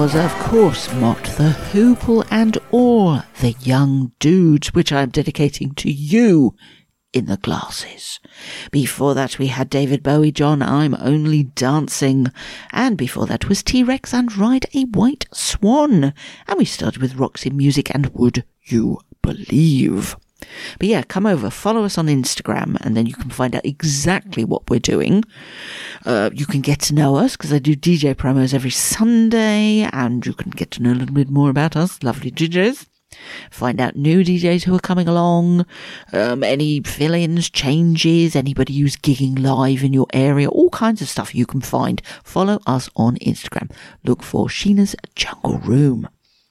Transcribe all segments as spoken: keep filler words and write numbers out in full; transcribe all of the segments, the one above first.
was, of course, Mott the Hoople and all the young dudes, which I'm dedicating to you in the glasses. Before that we had David Bowie, John, I'm Only Dancing. And before that was T-Rex and Ride a White Swan. And we started with Roxy Music and Would You Believe. But yeah, come over, follow us on Instagram, and then you can find out exactly what we're doing. Uh, you can get to know us, because I do D J promos every Sunday, and you can get to know a little bit more about us, lovely D Js. Find out new D Js who are coming along, um, any fill-ins, changes, anybody who's gigging live in your area, all kinds of stuff you can find. Follow us on Instagram. Look for Sheena's Jungle Room.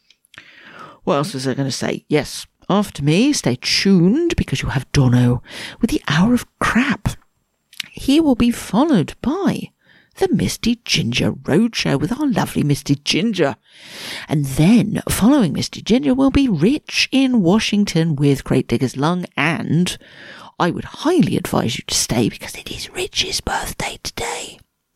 What else was I going to say? Yes. After me, stay tuned because you'll have Dono with the Hour of Crap. He will be followed by the Misty Ginger Roadshow with our lovely Misty Ginger. And then, following Misty Ginger, will be Rich in Washington with Crate Digger's Lung. And I would highly advise you to stay because it is Rich's birthday today.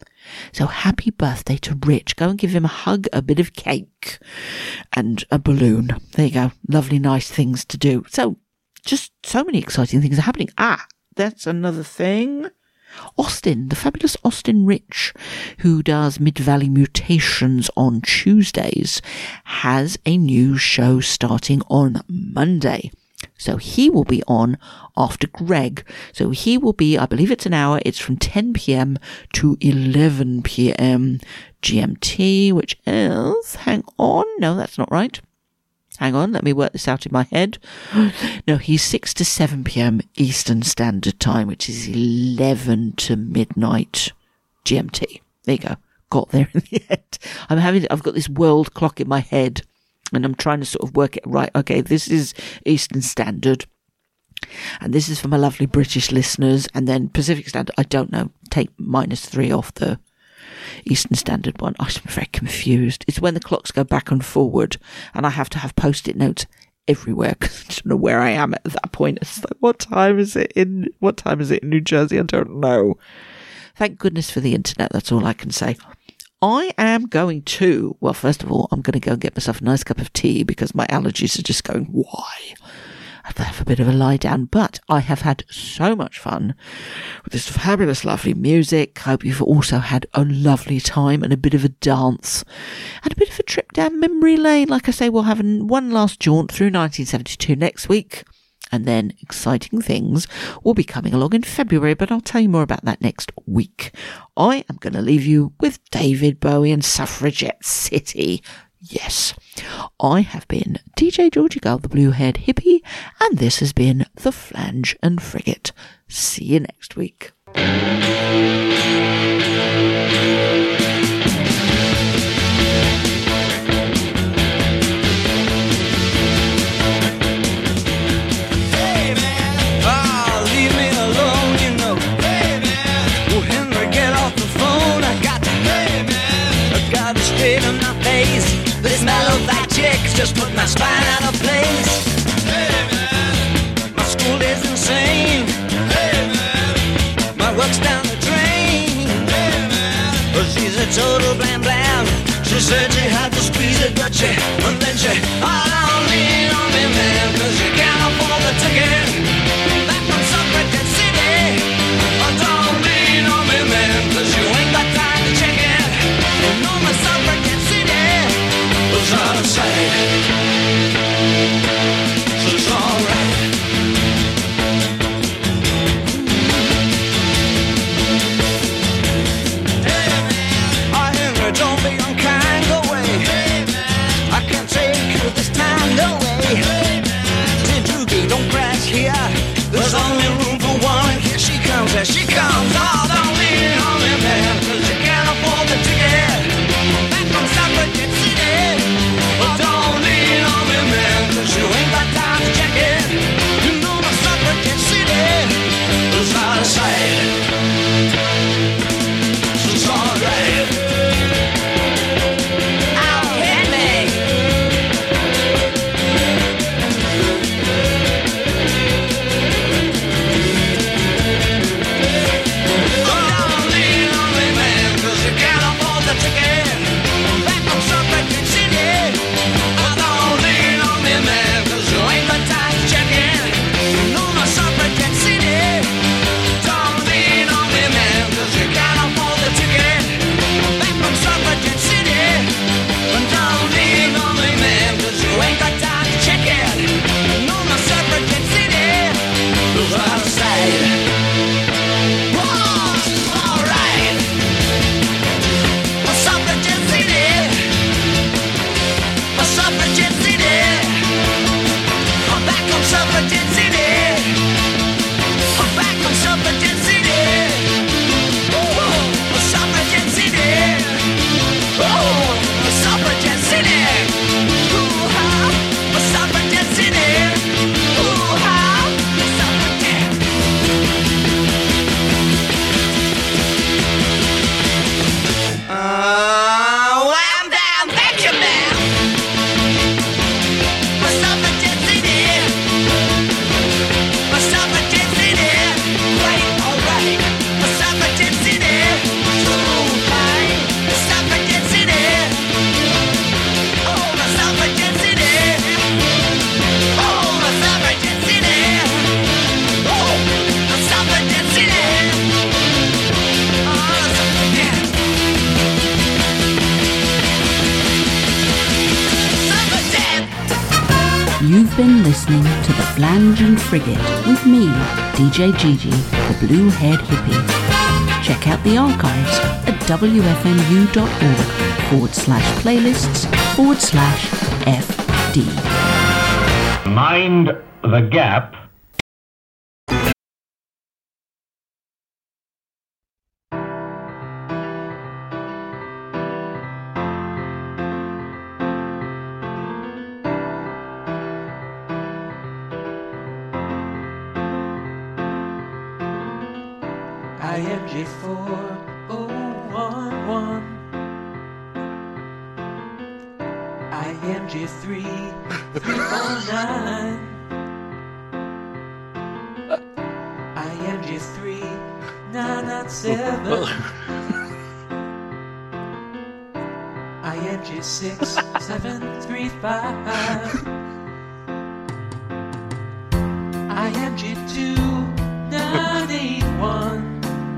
So happy birthday to Rich. Go and give him a hug, a bit of cake, and a balloon. There you go. Lovely, nice things to do. So, just so many exciting things are happening. Ah, that's another thing. Austin, the fabulous Austin Rich, who does Mid-Valley Mutations on Tuesdays, has a new show starting on Monday. So he will be on after Greg. So he will be, I believe it's an hour, it's from ten p.m. to eleven p.m. G M T, which is, hang on, no, that's not right. Hang on, let me work this out in my head. No, he's six to seven p.m. Eastern Standard Time, which is eleven to midnight G M T. There you go. Got there in the end. I'm having, I've got this world clock in my head. And I'm trying to sort of work it right. Okay, this is Eastern Standard. And this is for my lovely British listeners. And then Pacific Standard, I don't know. Take minus three off the Eastern Standard one. I'm very confused. It's when the clocks go back and forward. And I have to have post-it notes everywhere because I don't know where I am at that point. It's like, what time is it in, what time is it in New Jersey? I don't know. Thank goodness for the internet. That's all I can say. I am going to, well, first of all, I'm going to go and get myself a nice cup of tea because my allergies are just going, why? I have to have a bit of a lie down, but I have had so much fun with this fabulous, lovely music. Hope you've also had a lovely time and a bit of a dance and a bit of a trip down memory lane. Like I say, we'll have one last jaunt through nineteen seventy-two next week. And then exciting things will be coming along in February, but I'll tell you more about that next week. I am going to leave you with David Bowie and Suffragette City. Yes, I have been D J Georgie Gull, the blue-haired hippie, and this has been The Flange and Frigate. See you next week. Just put my spine out of place. Hey man, my school is insane. Hey man, my work's down the drain. Hey man, well, she's a total blam blam. She said she had to squeeze it, but she, and then she, oh, don't lean on me, man, 'cause you can't afford the ticket. Back from Suffragette City. Oh, don't lean on me, man, 'cause you ain't got time to check it. You know my Suffragette City was out of sight. So it's alright. Hey man, oh Henry, don't be unkind, go away. Hey man, I can't been listening to The Flange and Frigate with me, D J Gigi, the blue-haired hippie. Check out the archives at wfmu.org forward slash playlists forward slash FD. Mind the gap. I M G four oh one one, I M G three three four nine, I M G three nine nine seven, I M G six seven three five, I M G two nine eight one,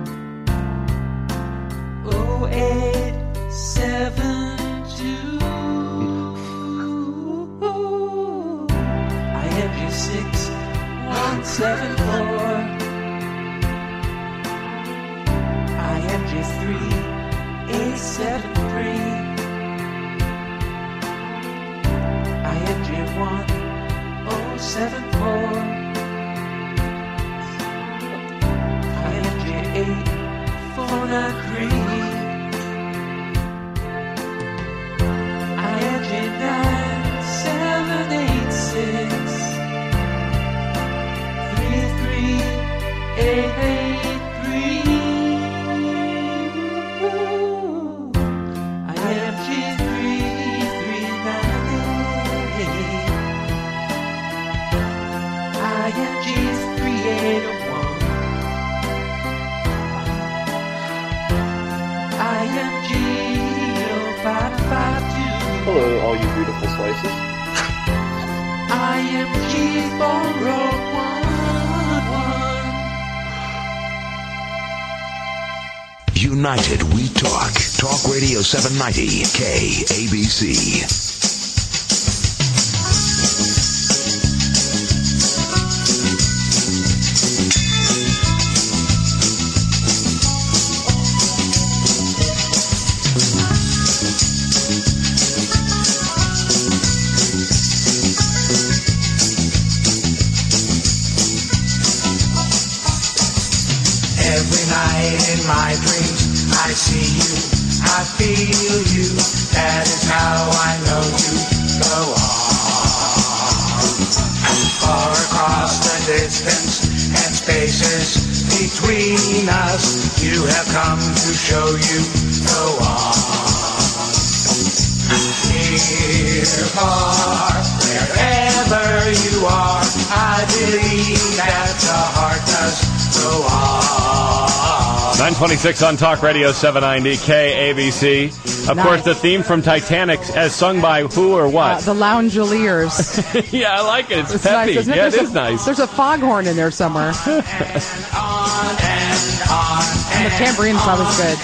oh eight seven two, I M G six one seven four, I M G three eight seven three, I M G one oh seven four, I M G eight four nine three, I M G nine seven eight six, three three eight eight three, I M G three three nine eight, I M G three eight one, I M G oh five five two, Hello, all you beautiful slices. I M G four oh one one. United We Talk. Talk Radio seven ninety K A B C. Every night in my dreams I see you, I feel you, that is how I know you go on. Far across the distance and spaces between us, you have come to show you go on. Near, far, wherever you are, I believe that the heart does go on. nine twenty-six on Talk Radio seven ninety K A B C. Of Nice. course, the theme from Titanic, as sung by who or Uh, what? the Loungeliers. Yeah, I like it. It's, It's peppy. nice, isn't it? Yeah, it There's is a, nice. There's a foghorn in there somewhere. And on and on And the tambourine's always good.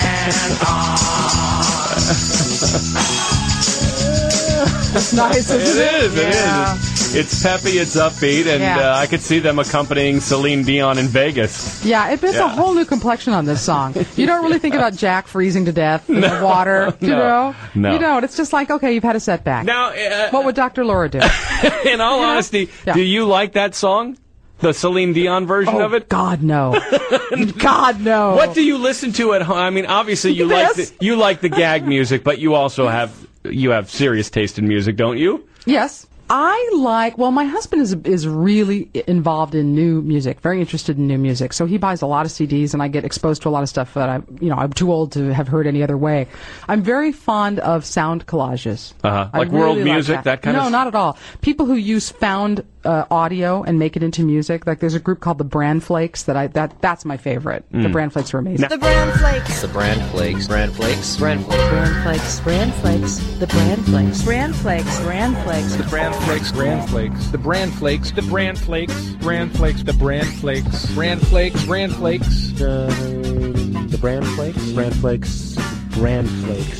It's nice, isn't It it? is, it Yeah. is. It's peppy, it's upbeat, and Yeah. uh, I could see them accompanying Celine Dion in Vegas. Yeah, it puts Yeah. a whole new complexion on this song. You don't really think about Jack freezing to death in the water, you no, know? no. You don't. It's just like, okay, you've had a setback. Now, uh, What would Doctor Laura do? in all Yeah. honesty, Yeah. do you like that song? The Celine Dion version Oh, of it? God, no. God, no. What do you listen to at home? I mean, obviously you like This. the, you like the gag music, but you also have you have serious taste in music, don't you? Yes. I like, well, my husband is is really involved in new music, very interested in new music. So he buys a lot of C Ds, and I get exposed to a lot of stuff that I, you know, I'm too old to have heard any other way. I'm very fond of sound collages. Uh-huh. I Like world really music, that kind no, of- No, not at all. People who use found uh, audio and make it into music. Like there's a group called the Bran Flakes that I that that's my favorite. Mm. The Bran Flakes are amazing. The bran flakes. The bran flakes. Bran flakes. Bran flakes. Bran flakes. Bran flakes. The bran flakes. Bran flakes. Bran flakes. The bran flakes, bran flakes, the bran flakes, the bran flakes, bran flakes, the bran flakes, bran flakes, bran flakes, Uh, the bran flakes, bran flakes, bran flakes.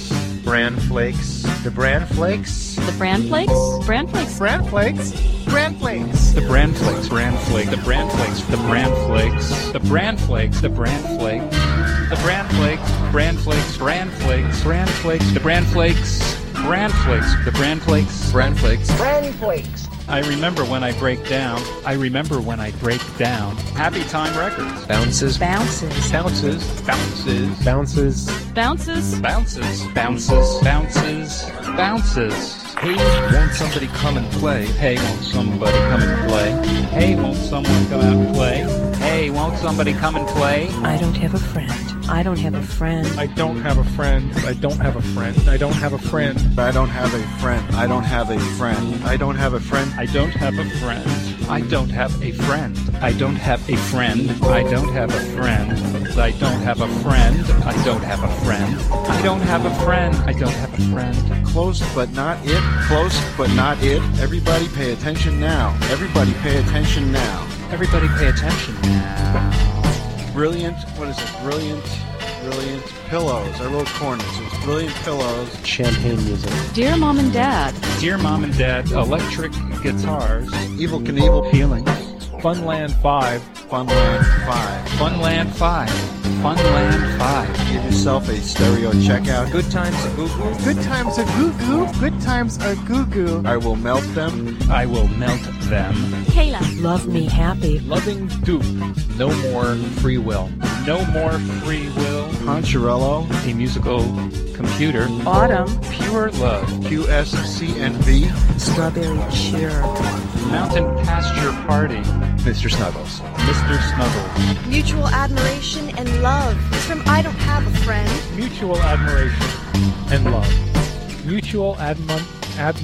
Bran Flakes. The Bran Flakes. The Bran Flakes? Bran Flakes. Bran Flakes. Bran Flakes. The Bran Flakes. Bran Flakes. The Bran Flakes. The Bran Flakes. The Bran Flakes. The Bran Flakes. The Bran Flakes. Bran Flakes. Bran Flakes. Bran Flakes. The Bran Flakes. Bran Flakes. The Bran Flakes. Bran Flakes. Bran Flakes. I remember when I break down. I remember when I break down. Happy Time Records. Bounces. Bounces. Bounces. Bounces. Bounces. Bounces. Bounces. Bounces. Bounces. Bounces. Hey, won't somebody come and play? Hey, won't somebody come and play? Hey, won't someone come out and play? Hey, won't somebody come and play? I don't have a friend. I don't have a friend. I don't have a friend. I don't have a friend. I don't have a friend. I don't have a friend. I don't have a friend. I don't have a friend. I don't have a friend. I don't have a friend. I don't have a friend. I don't have a friend. I don't have a friend. I don't have a friend. I don't have a friend. I don't have a friend. Close but not it. Close but not it. Everybody pay attention now. Everybody pay attention now. Everybody pay attention now. Brilliant, what is it? Brilliant, brilliant pillows. I wrote corners. It's brilliant pillows. Champagne music. Dear Mom and Dad. Dear Mom and Dad, electric guitars. Evel Knievel. Feelings. Funland five. Funland five. Funland five. Funland five. Give yourself a stereo checkout. Good times a goo-goo. Good times a goo-goo. Good times a goo-goo. I will melt them. I will melt them. Kayla. Love me happy. Loving Duke. No more free will. No more free will. Poncherello. A musical computer. Autumn. Pure love. Q S C N V. Strawberry cheer. Mountain pasture party. Mister Snuggles. Mister Snuggles. Mutual admiration and love. It's from I Don't Have a Friend. Mutual admiration and love. Mutual admon... Ad...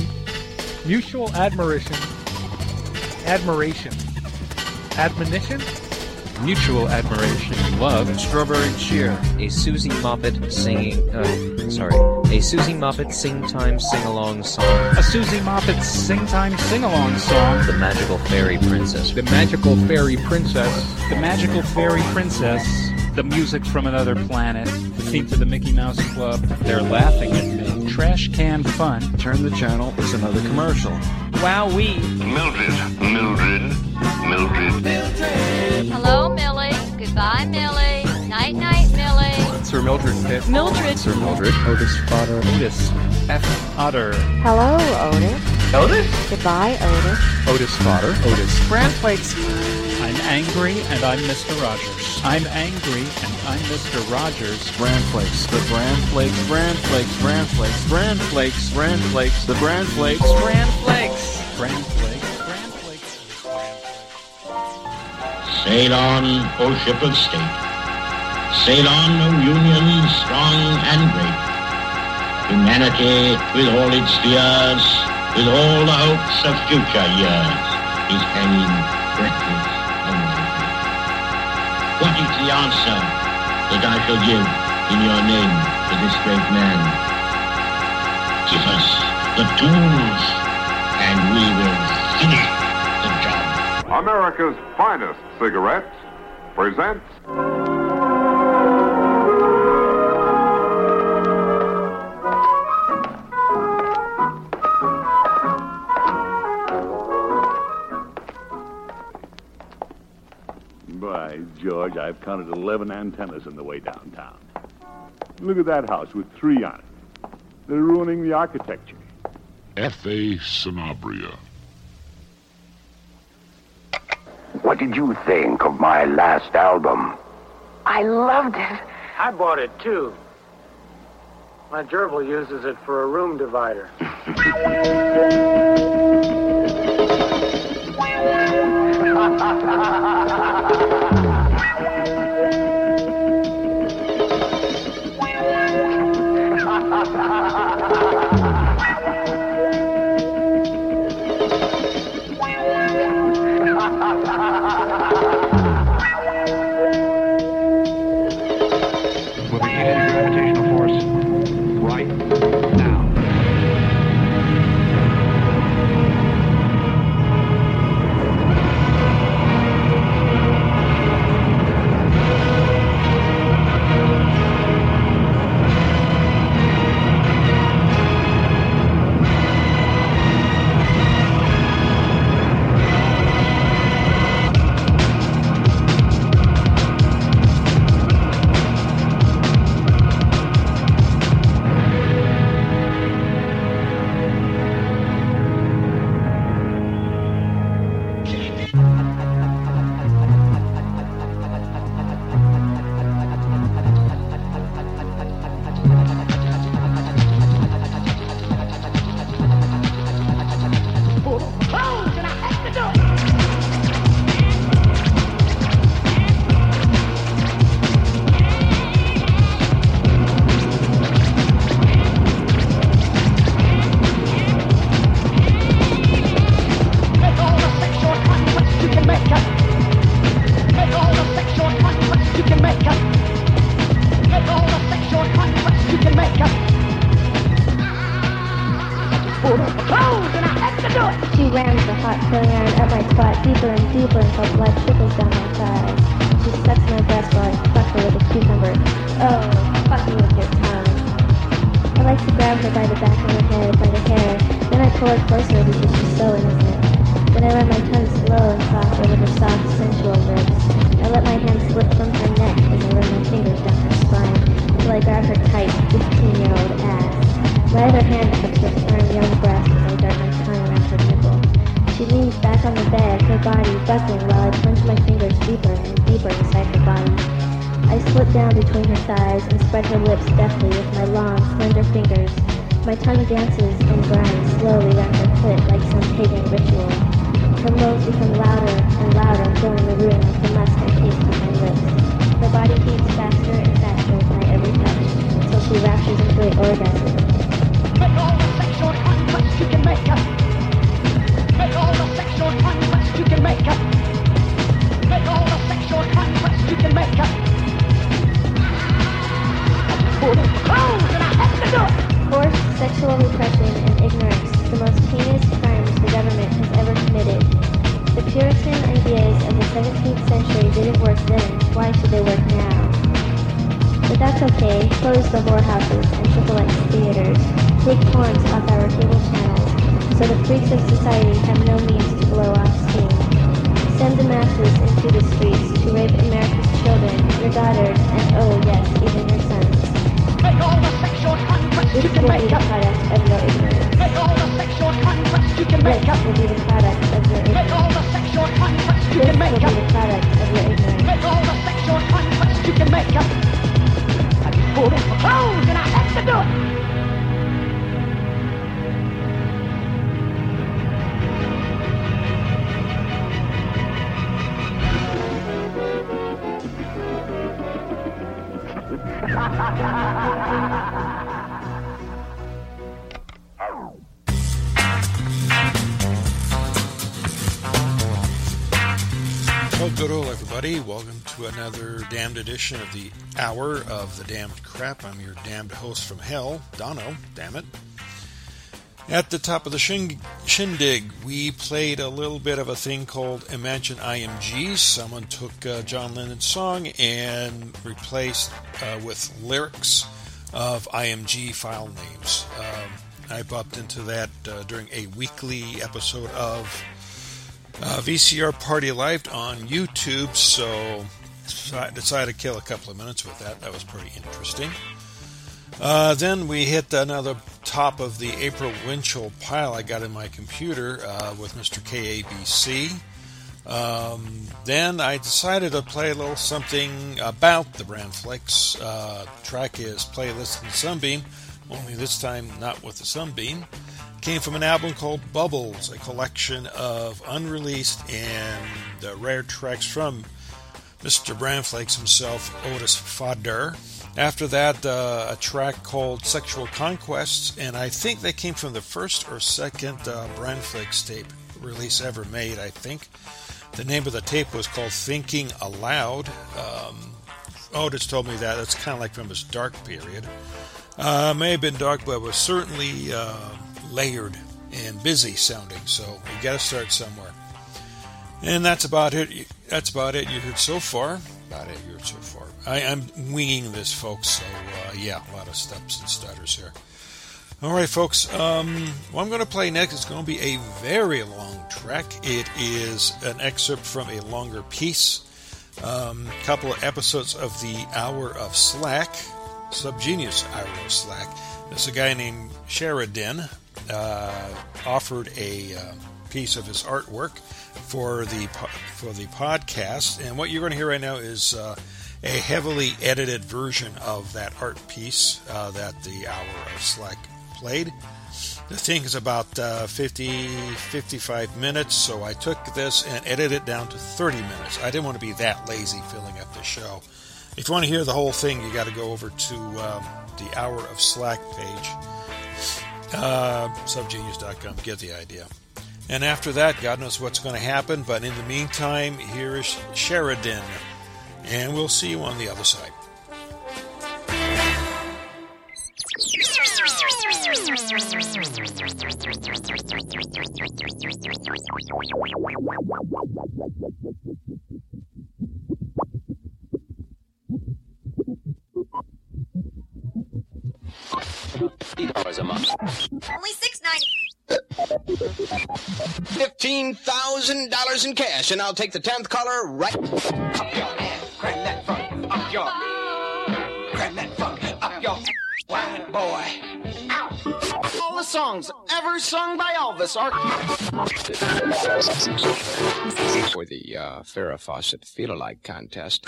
Mutual admiration. Admiration. Admonition? Mutual admiration and love. Strawberry cheer. A Susie Moppet singing... Uh, sorry. A Susie Moppet sing-time sing-along song. A Susie Moppet sing-time sing-along song. The Magical Fairy Princess. The Magical Fairy Princess. The Magical Fairy Princess. The music from another planet. The theme to the Mickey Mouse Club. They're laughing at me. Trash can fun. Turn the channel. It's another commercial. Wowee. Mildred. Mildred. Mildred. Mildred. Hello, Millie. Goodbye, Millie. Night, night, Millie. Sir Mildred Pitt. Mildred. Sir Mildred. Otis Fodder. Otis F. Otter. Hello, Otis. Otis? Goodbye, Otis. Otis Fodder. Otis. Bran Flakes. I'm angry and I'm Mister Rogers. I'm angry and I'm Mister Rogers. Bran Flakes. The Bran Flakes. Bran Flakes. Bran Flakes. Bran Flakes. Bran Flakes. The Bran Flakes. Bran Flakes. Bran Flakes. Bran Flakes. Sail on, O ship of state. Sail on, O Union strong and great. Humanity, with all its fears, with all the hopes of future years, is hanging breathless on my feet. What is the answer that I shall give in your name to this great man? Give us the tools, and we will finish the job. America's finest cigarettes presents By George, I've counted eleven antennas on the way downtown. Look at that house with three on it. They're ruining the architecture. F A Sanabria. What did you think of my last album? I loved it. I bought it, too. My gerbil uses it for a room divider. We'll begin the gravitational force right now. Oh, fuck you with your tongue. I like to grab her by the back of her head, by the hair, then I pull her closer because she's so innocent. Then I run my tongue slow and soft over her soft, sensual lips. I let my hand slip from her neck as I run my fingers down her spine, until I grab her tight, fifteen-year-old ass. My other hand cups her firm young breast as I dart my tongue around her nipple. She leans back on the bed, her body buckling while I plunge my fingers deeper and deeper inside her body. I slip down between her thighs and spread her lips deftly with my long, slender fingers. My tongue dances and grinds slowly around her clit like some pagan ritual. Her moans become louder and louder, filling the room with the musk I taste with my lips. Her body beats faster and faster with my every touch, until she raptures into an orgasm. Make all the sexual conquest you can make up. Make all the sexual conquest you can make up. Make all the sexual conquest you can make up. Pull it close and I have to do it. Forced sexual repression and ignorance, the most heinous crimes the government has ever committed. The Puritan ideas of the seventeenth century didn't work then, why should they work now? But that's okay, close the whorehouses and triple X theaters, take porns off our cable channels, so the freaks of society have no means to blow off steam. Send the masses into the streets to rape America's children, your daughters, and oh yes, even your sons. Make all the sexual conquest This you can will be make the up. product of your ignorance. Make all the sexual conquest you can make This up. will be the product of your Make ignorance. all the sexual conquest you This can will make be up. the product of your ignorance. Make all the sexual conquest you can make up. I just pulled it for clothes and I had to do it. Well, good old everybody. Welcome to another damned edition of the Hour of the Damned Crap. I'm your damned host from hell, Dono, damn it. At the top of the shin- shindig, we played a little bit of a thing called Imagine I M G. Someone took uh, John Lennon's song and replaced uh, with lyrics of I M G file names. Um, I bumped into that uh, during a weekly episode of uh, V C R Party Live on YouTube, so I decided to kill a couple of minutes with that. That was pretty interesting. Uh, then we hit another top of the April Winchell pile I got in my computer uh, with Mister K A B C. Um, then I decided to play a little something about the Brandflex. Uh, the track is Playlist and Sunbeam, only this time not with the Sunbeam. Came from an album called Bubbles, a collection of unreleased and uh, rare tracks from Mister Brandflex himself, Otis Fodder. After that, uh, a track called Sexual Conquests, and I think that came from the first or second uh, Brandflex tape release ever made, I think. The name of the tape was called Thinking Aloud. Um, Otis told me that. That's kind of like from his dark period. Uh, may have been dark, but it was certainly uh, layered and busy sounding, so you got to start somewhere. And that's about it. That's about it you heard so far. About it you heard so far. I, I'm winging this, folks, so uh, yeah, a lot of steps and stutters here. All right, folks, um, what I'm going to play next is going to be a very long track. It is an excerpt from a longer piece, a um, couple of episodes of the Hour of Slack, Subgenius Hour of Slack. There's a guy named Sheridan uh, offered a uh, piece of his artwork for the for the podcast, and what you're going to hear right now is uh, a heavily edited version of that art piece uh, that the Hour of Slack played. The thing is about uh, fifty, fifty-five minutes, so I took this and edited it down to thirty minutes. I didn't want to be that lazy filling up the show. If you want to hear the whole thing, you got to go over to um, the Hour of Slack page, uh, subgenius dot com, get the idea. And after that, God knows what's going to happen, but in the meantime, here is Sheridan, and we'll see you on the other side. fifty dollars a month. Only six ninety. Fifteen thousand dollars in cash, and I'll take the tenth caller right. Up your hand, cram that funk. Up your, cram that funk. Up your, white boy. Ow. All the songs ever sung by Elvis are for the uh, Farrah Fawcett Feel-Alike contest.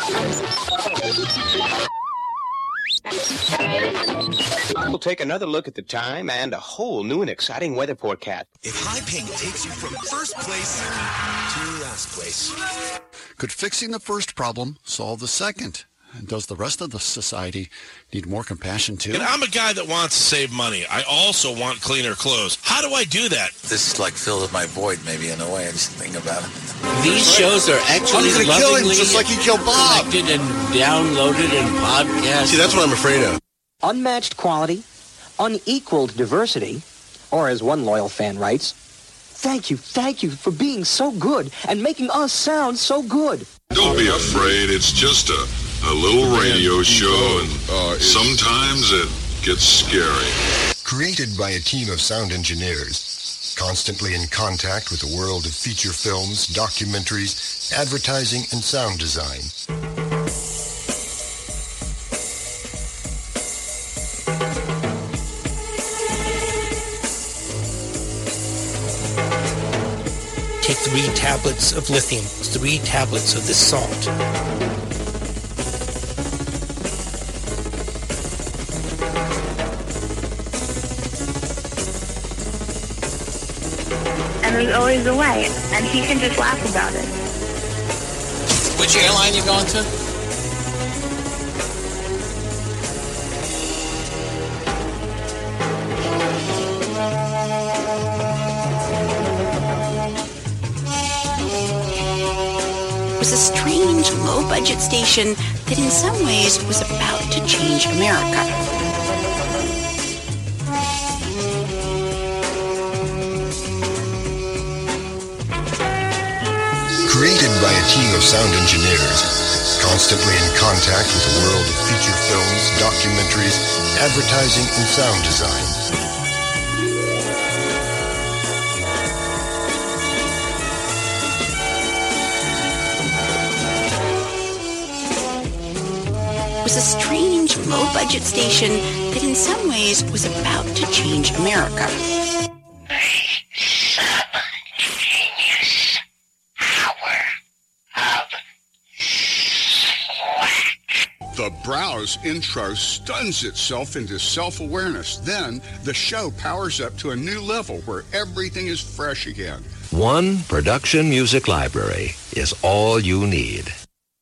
We'll take another look at the time and a whole new and exciting weather forecast. If High Pink takes you from first place to last place. Could fixing the first problem solve the second? And does the rest of the society need more compassion too? And I'm a guy that wants to save money. I also want cleaner clothes. How do I do that? This is like filling my void, maybe, in a way. I just think about it. These shows are actually I'm gonna kill him just like he killed Bob. Collected and downloaded and podcast. See, that's what I'm afraid of. Unmatched quality, unequaled diversity, or as one loyal fan writes, thank you, thank you for being so good and making us sound so good. Don't be afraid. It's just a, a little radio show, and uh, sometimes it gets scary. Created by a team of sound engineers, constantly in contact with the world of feature films, documentaries, advertising, and sound design. Take three tablets of lithium, three tablets of this salt. And there's always a way, and he can just laugh about it. Which airline you going to? Was a strange, low-budget station that in some ways was about to change America. Created by a team of sound engineers, constantly in contact with the world of feature films, documentaries, advertising, and sound design. Was a strange, low-budget station that in some ways was about to change America. The Browse intro stuns itself into self-awareness. Then the show powers up to a new level where everything is fresh again. One production music library is all you need.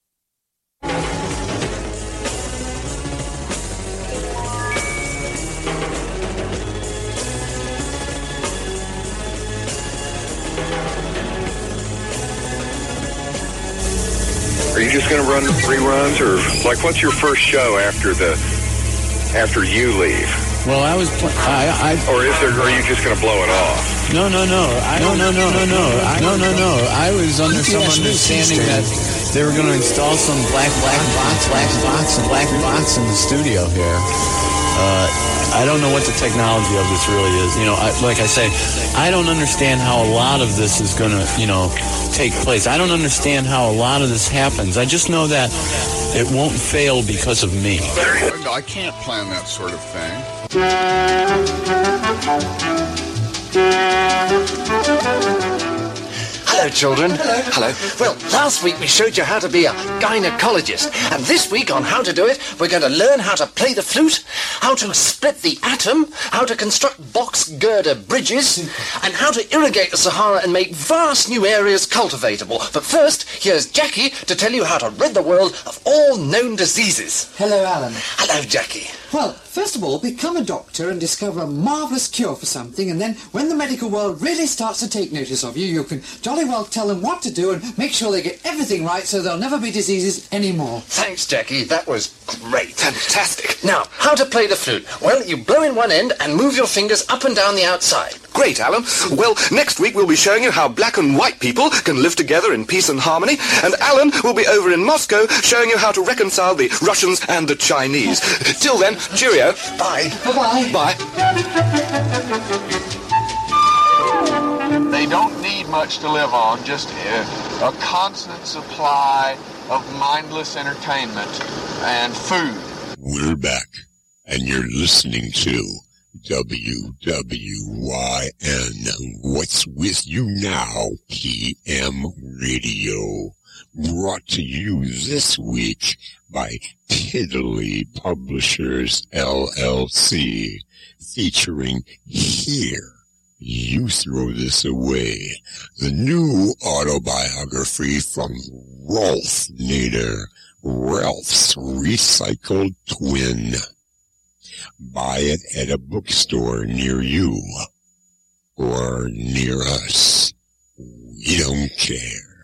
Are you just going to run reruns, or like what's your first show after the after you leave? Well, I was. Pl- I, I. Or is there? Or are you just going to blow it off? No, no, no. I no, no, no, no, no. I, no, no, no. I was under some understanding that they were going to install some black, black box, black box, and black box in the studio here. Uh, I don't know what the technology of this really is. You know, I, like I say, I don't understand how a lot of this is going to, you know, take place. I don't understand how a lot of this happens. I just know that it won't fail because of me. I can't plan that sort of thing. Hello, children. Hello. Hello. Well, last week we showed you how to be a gynecologist. And this week on How to Do It, we're going to learn how to play the flute, how to split the atom, how to construct box girder bridges, and how to irrigate the Sahara and make vast new areas cultivatable. But first, here's Jackie to tell you how to rid the world of all known diseases. Hello, Alan. Hello, Jackie. Well, first of all, become a doctor and discover a marvellous cure for something, and then when the medical world really starts to take notice of you, you can jolly well well tell them what to do and make sure they get everything right so there'll never be diseases anymore. Thanks, Jackie. That was great. Fantastic. Now, how to play the flute? Well, you blow in one end and move your fingers up and down the outside. Great, Alan. Well, next week we'll be showing you how black and white people can live together in peace and harmony, and Alan will be over in Moscow showing you how to reconcile the Russians and the Chinese. Till then, cheerio. Bye. Bye-bye. Bye. They don't need much to live on, just a, a constant supply of mindless entertainment and food. We're back, and you're listening to W W Y N, What's With You Now, P M Radio, brought to you this week by Tiddly Publishers, L L C, featuring Here, You Throw This Away, the new autobiography from Rolf Nader, Ralph's Recycled Twin. Buy it at a bookstore near you or near us. We don't care.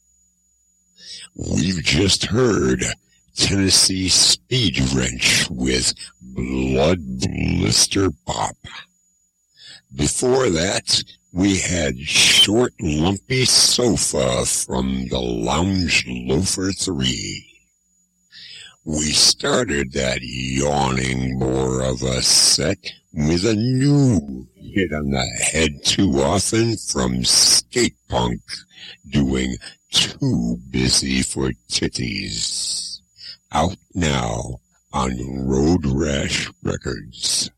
We've just heard Tennessee Speed Wrench with Blood Blister Pop. Before that, we had Short Lumpy Sofa from the Lounge Loafer three. We started that yawning bore of a set with a new hit on the head too often from Skate Punk, doing Too Busy for Titties. Out now on Road Rash Records.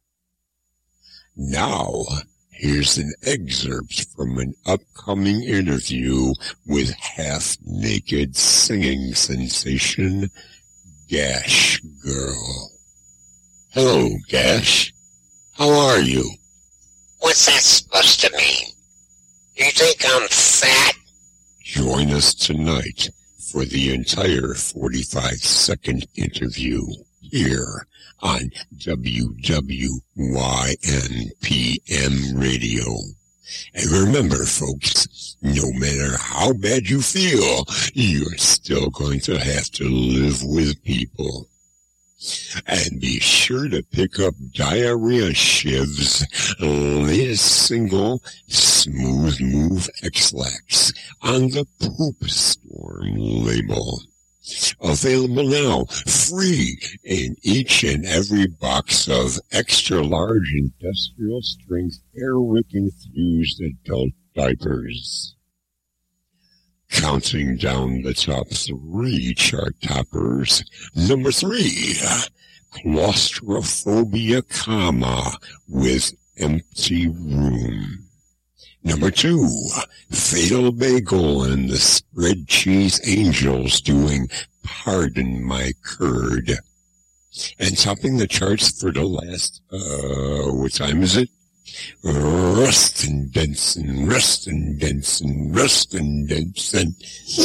Now, here's an excerpt from an upcoming interview with half-naked singing sensation Gash Girl. Hello, Gash. How are you? What's that supposed to mean? You think I'm fat? Join us tonight for the entire forty-five second interview here on W W Y N P M Radio. And remember, folks, no matter how bad you feel, you're still going to have to live with people. And be sure to pick up Diarrhea Shiv's latest single, Smooth Move X-Lax, on the Poop Storm label. Available now, free, in each and every box of extra-large industrial-strength airwick-infused adult diapers. Counting down the top three chart toppers. Number three, Claustrophobia, comma, with Empty Room. Number two, Fatal Bagel and the Spread Cheese Angels doing Pardon My Curd. And topping the charts for the last, uh, what time is it? Rustin Denson, Rustin Denson, Rustin Denson.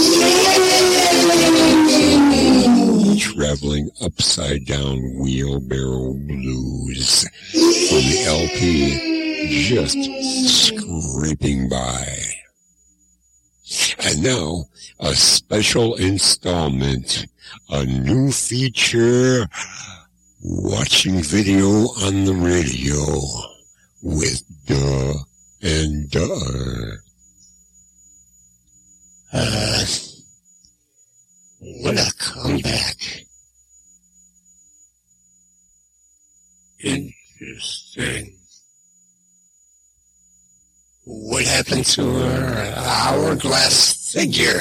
Traveling Upside Down Wheelbarrow Blues from the L P Just Scraping By. And now, a special installment, a new feature, watching video on the radio with Duh and Duh. Uh, what a comeback. Interesting. What happened to her hourglass figure?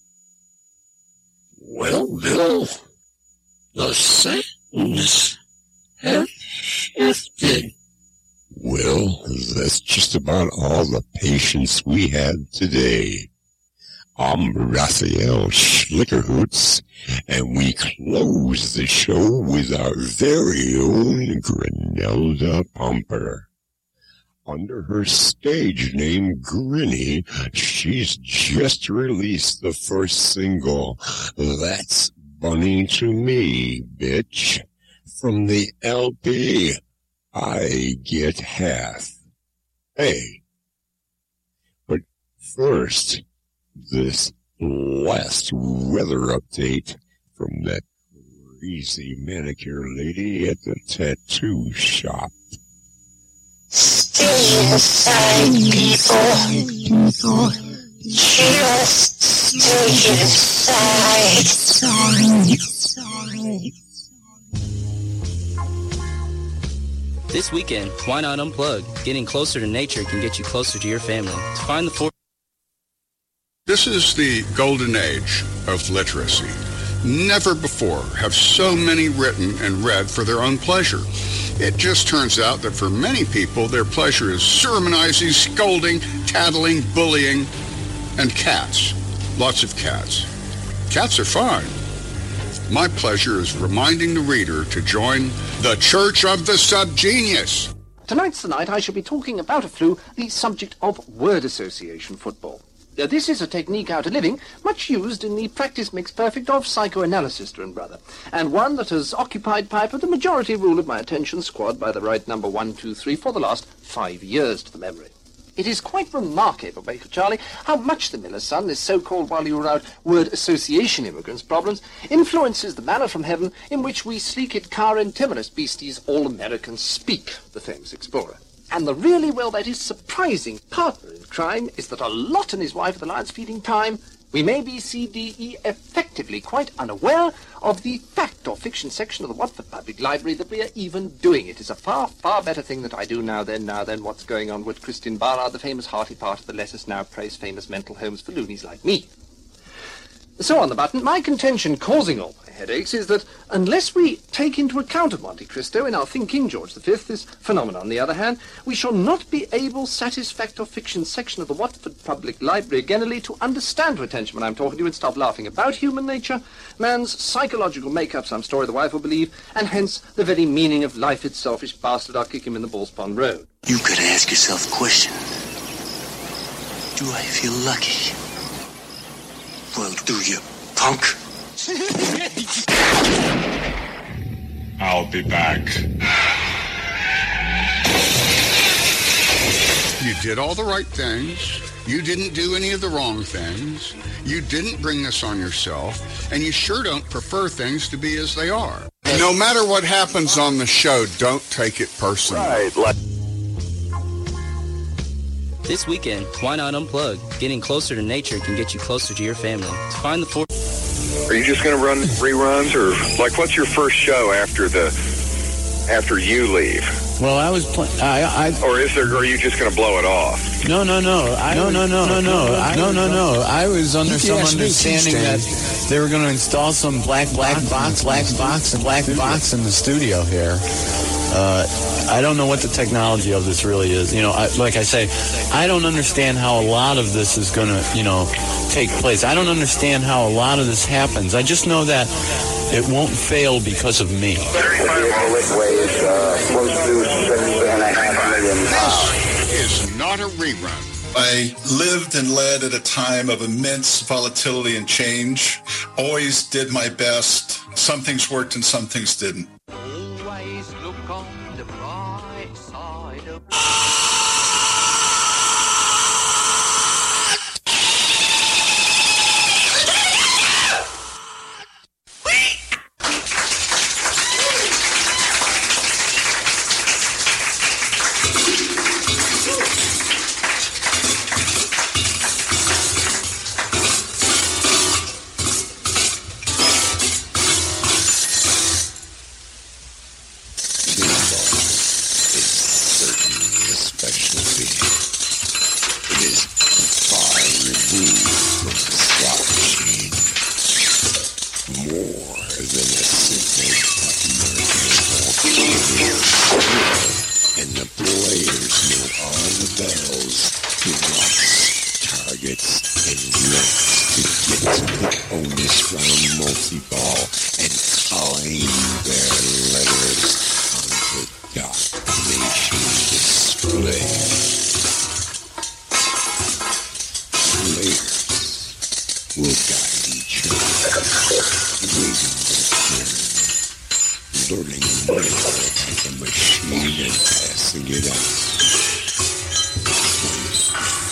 Well, Bill, the sands have shifted. Well, that's just about all the patience we had today. I'm Raphael Schlickerhoots, and we close the show with our very own Granelda Pumper. Under her stage name Grinny, she's just released the first single, That's Bunny to Me, Bitch, from the L P, I Get Half. Hey, but first, this last weather update from that crazy manicure lady at the tattoo shop. Stay inside, people. People. Just stay inside. Sorry. Sorry. This weekend, why not unplug? Getting closer to nature can get you closer to your family. To find the four... This is the golden age of literacy. Never before have so many written and read for their own pleasure. It just turns out that for many people, their pleasure is sermonizing, scolding, tattling, bullying, and cats. Lots of cats. Cats are fine. My pleasure is reminding the reader to join the Church of the Subgenius. Tonight's the night I shall be talking about a flu, the subject of word association football. Uh, this is a technique out of living, much used in the practice makes perfect of psychoanalysis, dear and brother, and one that has occupied Piper the majority rule of my attention squad by the right number one, two, three for the last five years to the memory. It is quite remarkable, Baker Charlie, how much the miller's son, this so-called while you were out word association immigrants' problems, influences the manner from heaven in which we sleeked car and timorous beasties all Americans speak, the famous explorer. And the really, well, that is surprising partner in crime is that a lot and his wife at the Lions feeding time, we may be C D E effectively quite unaware of the fact or fiction section of the Watford Public Library that we are even doing. It is a far, far better thing that I do now than now than what's going on with Christian Barnard, the famous hearty part of the Let Us Now Praise famous mental homes for loonies like me. So on the button, my contention causing all my headaches is that unless we take into account of Monte Cristo in our thinking, George the Fifth, this phenomenon, on the other hand, we shall not be able, satisfact or fiction section of the Watford Public Library generally to understand to attention when I'm talking to you and stop laughing about human nature, man's psychological make-up, some story the wife will believe, and hence the very meaning of life its selfish bastard, I'll kick him in the Balls Pond Road. You've got to ask yourself a question. Do I feel lucky? Well, do you, punk? I'll be back. You did all the right things. You didn't do any of the wrong things. You didn't bring this on yourself. And you sure don't prefer things to be as they are. No matter what happens on the show, don't take it personally. Right, like... This weekend, why not unplug? Getting closer to nature can get you closer to your family. To find the four... Are you just going to run reruns, or like what's your first show after the after you leave? Well, I was playing. I, I. Or is there? Or are you just going to blow it off? No, no, no. I no, no, no, no, no. I, no, no, no. I was under some understanding that they were going to install some black, black box, black box, and black box in the studio here. Uh, I don't know what the technology of this really is. You know, I, like I say, I don't understand how a lot of this is going to, you know, take place. I don't understand how a lot of this happens. I just know that it won't fail because of me. This is not a rerun. I lived and led at a time of immense volatility and change. Always did my best. Some things worked and some things didn't. Always look on the bright side of...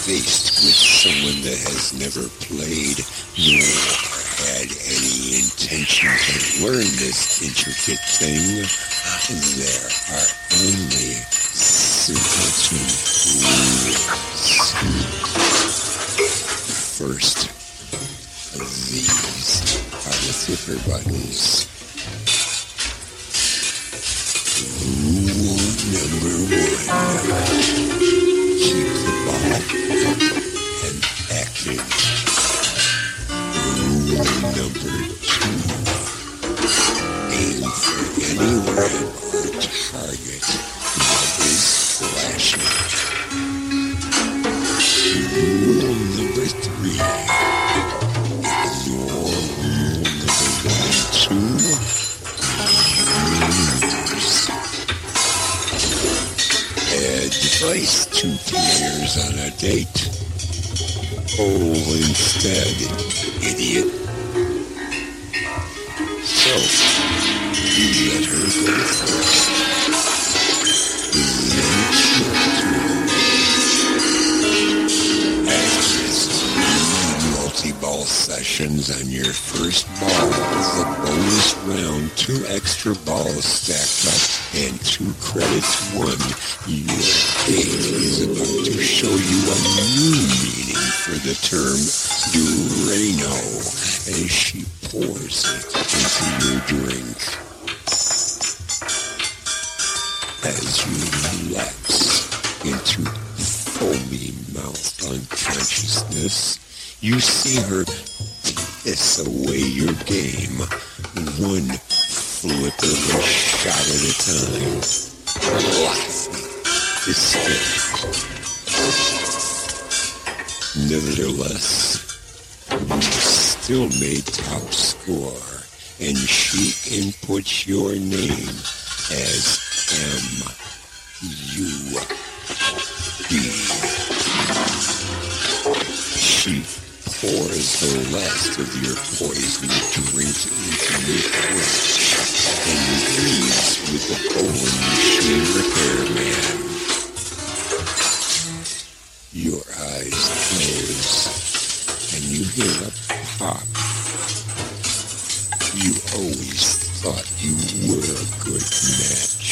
faced with someone that has never played nor had any intention to learn this intricate thing, there are only simpleton rules. First, these are the zipper buttons. Rule number one. Keep the ball up and active. Rule number two. Aim for anywhere or target that is flashing. Rule number three. Ignore rule number one and two. Advice to players on a date. Oh, instead, idiot. So, you let her go first. Then she'll do. After three multi-ball sessions on your first ball with a bonus round, two extra balls stacked up, and two credits won, your date is about to show you a new meaning for the term Durano as she pours it into your drink. As you relapse into foamy mouth unconsciousness, you see her piss away your game, one flip of a shot at a time, laughing hysterical. Nevertheless, you still made top score, and she inputs your name as M U B. She pours the last of your poison drink into your fridge and leaves with the Owen machine repairman. Your eyes close and you hear a pop. You always thought you were a good match.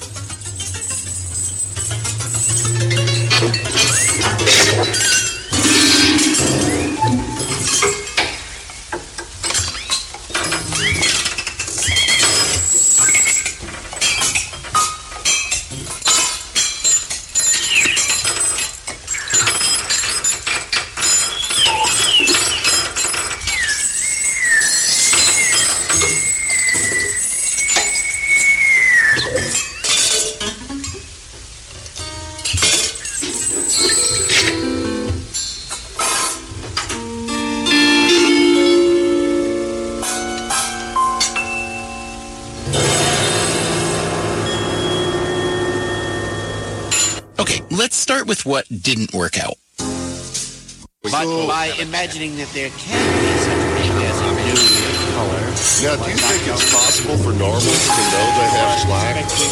Let's start with what didn't work out. But by imagining that there can be such a thing as a new color... Now, do you think it's possible for normals to know they have slack?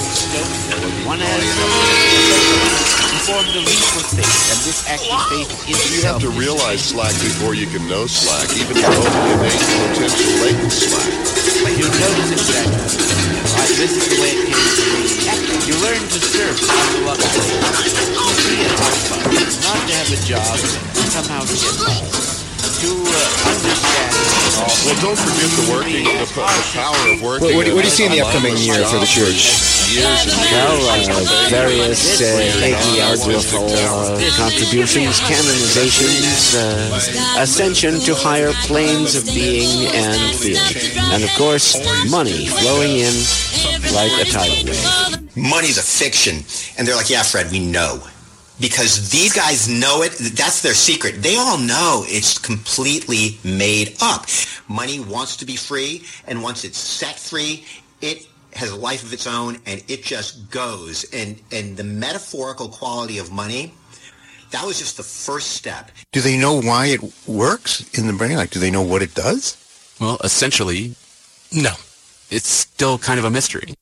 One has informed the lethal state, and this active faith is... You have to realize slack before you can know slack, even though it ain't potential latent slack. But you notice it, Jack. Right, this is the way it came to be. You learn to surf on the luck. To be a top fun, not to have a job, and somehow to get by. To uh, understand... Well, don't forget the working, the, the power of working... What, what, what do you see in the upcoming year for the church? Well, uh, various uh, hagiographical uh, contributions, canonizations, uh, ascension to higher planes of being and feeling. And, of course, money flowing in like a tidal wave. Money's a fiction. And they're like, yeah, Fred, we know. Because these guys know it. That's their secret. They all know it's completely made up. Money wants to be free, and once it's set free, it has a life of its own, and it just goes. And, and the metaphorical quality of money, that was just the first step. Do they know why it works in the brain? Like, do they know what it does? Well, essentially, no. It's still kind of a mystery.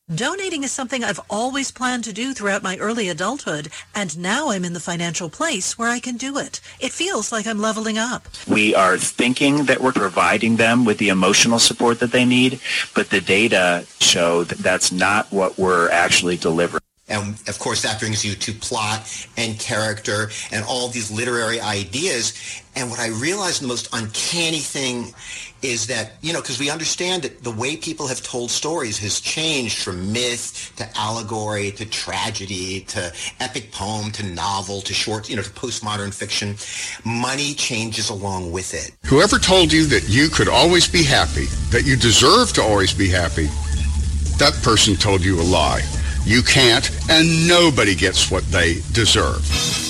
Donating is something I've always planned to do throughout my early adulthood, and now I'm in the financial place where I can do it. It feels like I'm leveling up. We are thinking that we're providing them with the emotional support that they need, but the data show that that's not what we're actually delivering. And, of course, that brings you to plot and character and all these literary ideas. And what I realized the most uncanny thing is that, you know, because we understand that the way people have told stories has changed from myth to allegory to tragedy to epic poem to novel to short, you know, to postmodern fiction. Money changes along with it. Whoever told you that you could always be happy, that you deserve to always be happy, that person told you a lie. You can't, and nobody gets what they deserve.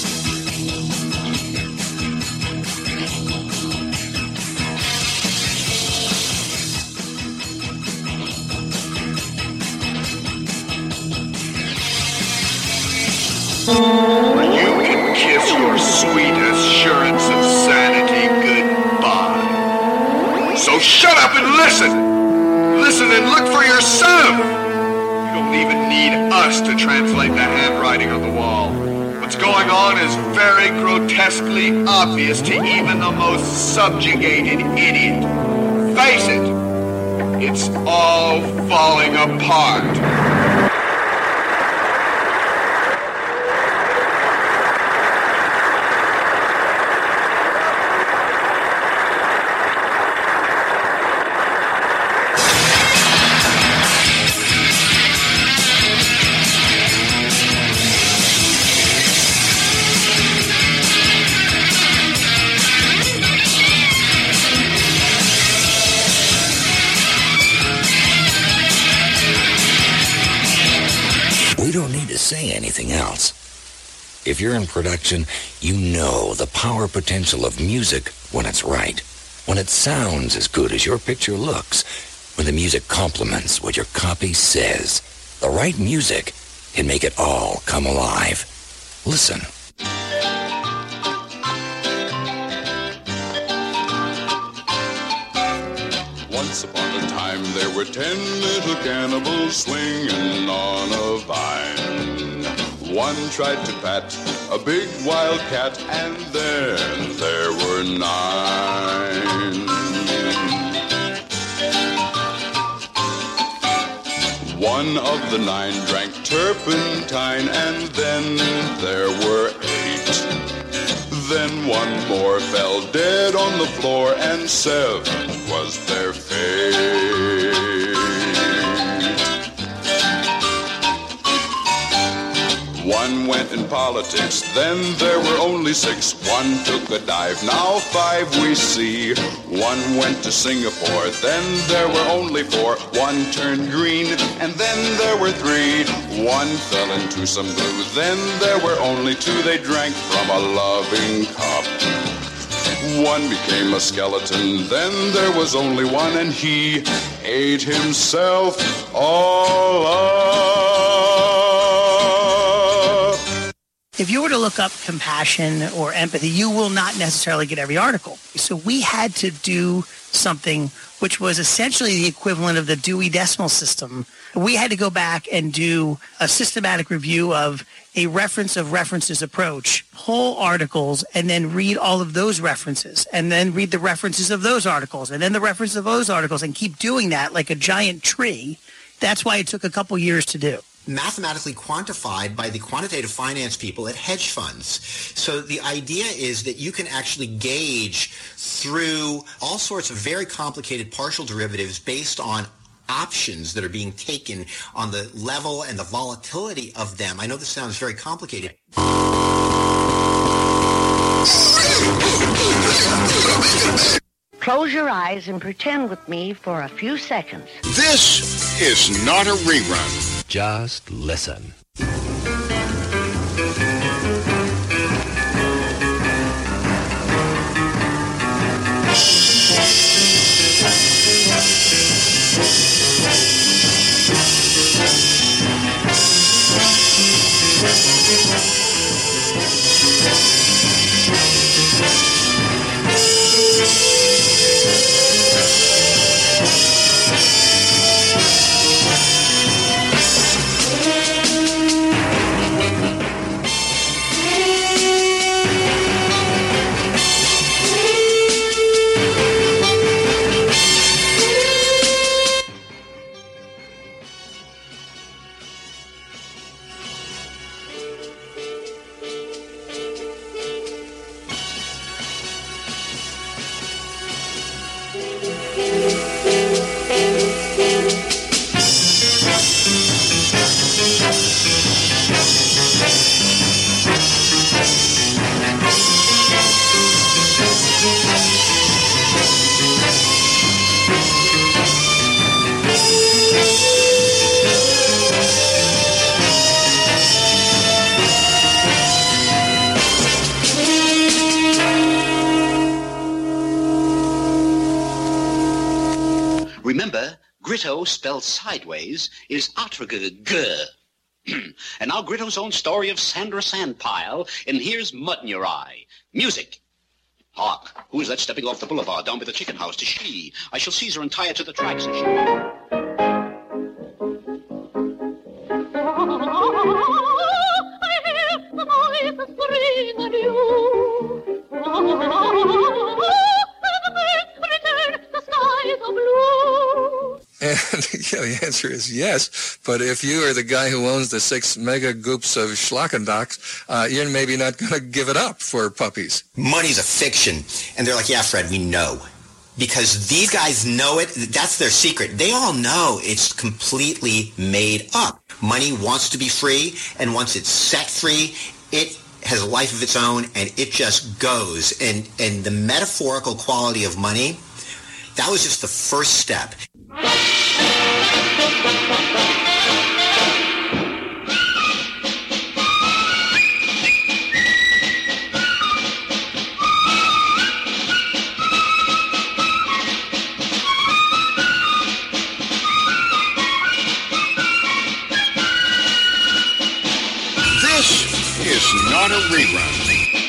You can kiss your sweet assurance of sanity goodbye. So shut up and listen! Listen and look for yourself! You don't even need us to translate the handwriting on the wall. What's going on is very grotesquely obvious to even the most subjugated idiot. Face it, it's all falling apart. We don't need to say anything else. If you're in production, you know the power potential of music when it's right. When it sounds as good as your picture looks. When the music complements what your copy says. The right music can make it all come alive. Listen. Once upon a time there were ten little cannibals swinging on a vine. One tried to pat a big wild cat, and then there were nine. One of the nine drank turpentine, and then there were eight. Then one more fell dead on the floor, and seven was their fate. One went in politics, then there were only six. One took a dive, now five we see. One went to Singapore, then there were only four. One turned green, and then there were three. One fell into some glue, then there were only two. They drank from a loving cup. One became a skeleton, then there was only one, and he ate himself all up. If you were to look up compassion or empathy, you will not necessarily get every article. So we had to do something which was essentially the equivalent of the Dewey Decimal System. We had to go back and do a systematic review of a reference of references approach, pull articles, and then read all of those references, and then read the references of those articles, and then the reference of those articles, and keep doing that like a giant tree. That's why it took a couple years to do. Mathematically quantified by the quantitative finance people at hedge funds. So the idea is that you can actually gauge through all sorts of very complicated partial derivatives based on options that are being taken on the level and the volatility of them. I know this sounds very complicated. Close your eyes and pretend with me for a few seconds. This is not a rerun. Just listen. Gritto, spelled sideways, is Otrigger. And now Gritto's own story of Sandra Sandpile, and here's Mud in Your Eye. Music. Hark, who is that stepping off the boulevard down by the chicken house? 'Tis she. I shall seize her and tie her to the tracks and she... And yeah, the answer is yes. But if you are the guy who owns the six mega goops of Schlackendachs, uh, you're maybe not going to give it up for puppies. Money's a fiction. And they're like, yeah, Fred, we know. Because these guys know it. That's their secret. They all know it's completely made up. Money wants to be free, and once it's set free, it has a life of its own, and it just goes. And, and the metaphorical quality of money, that was just the first step. This is not a rerun.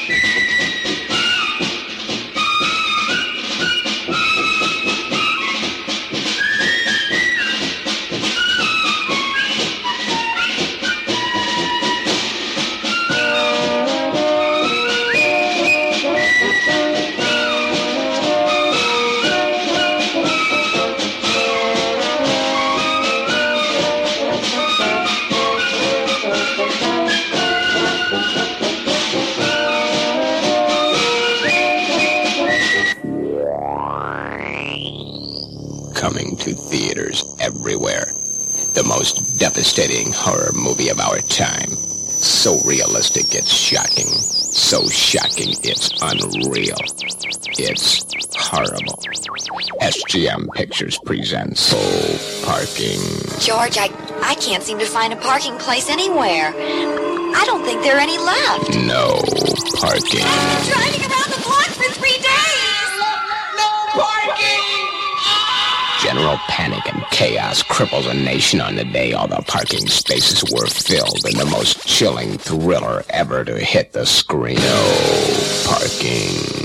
Coming to theaters everywhere. The most devastating horror movie of our time. So realistic it's shocking. So shocking it's unreal. It's horrible. S G M Pictures presents Full Parking. George, I, I can't seem to find a parking place anywhere. I don't think there are any left. No parking. I've been driving around the block for three days. No parking! General panic and chaos cripples a nation on the day all the parking spaces were filled in the most chilling thriller ever to hit the screen. No parking.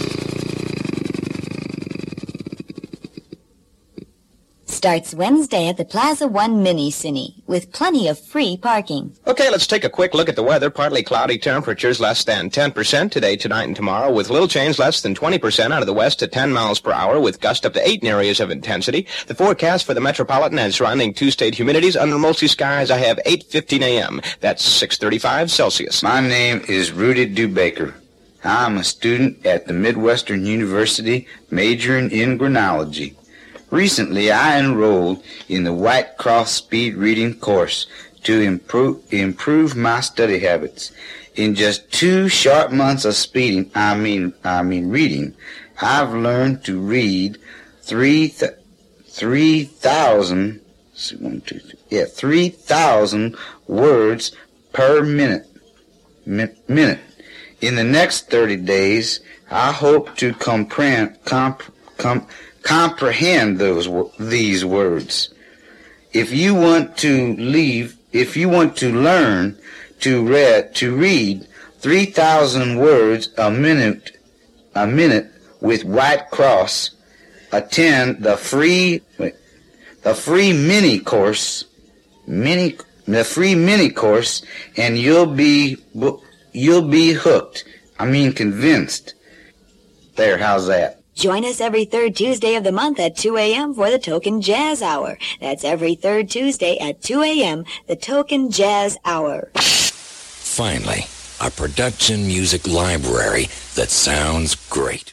Starts Wednesday at the Plaza One Mini Cine with plenty of free parking. Okay, let's take a quick look at the weather. Partly cloudy, temperatures less than ten percent today, tonight, and tomorrow, with little change less than twenty percent out of the west to ten miles per hour, with gusts up to eight in areas of intensity. The forecast for the metropolitan and surrounding two-state humidities under mostly skies, I have eight fifteen a.m. That's six thirty-five Celsius. My name is Rudy Dubaker. I'm a student at the Midwestern University, majoring in Granology. Recently, I enrolled in the White Cross Speed Reading course to improve, improve my study habits. In just two short months of speeding, I mean, I mean reading, I've learned to read three, th- three thousand, one, two, three, yeah, three thousand words per minute, mi- minute. In the next thirty days, I hope to comprehend, comp, comp, comprehend those these words. If you want to leave, if you want to learn to read to read three thousand words a minute, a minute with White Cross, attend the free wait, the free mini course, mini the free mini course, and you'll be you'll be hooked. I mean convinced. There, how's that? Join us every third Tuesday of the month at two a.m. for the Token Jazz Hour. That's every third Tuesday at two a.m., the Token Jazz Hour. Finally, a production music library that sounds great.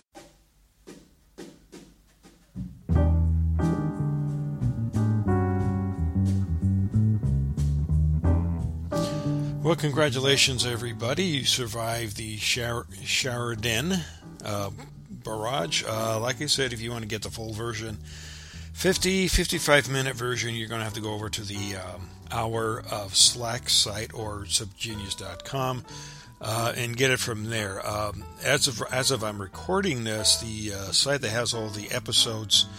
Well, congratulations, everybody. You survived the Shar- Sheridan uh barrage. Uh, like I said, if you want to get the full version, fifty, fifty-five minute version, you're going to have to go over to the um, Hour of Slack site or subgenius dot com uh, and get it from there. Um, as of as of I'm recording this, the uh, site that has all the episodes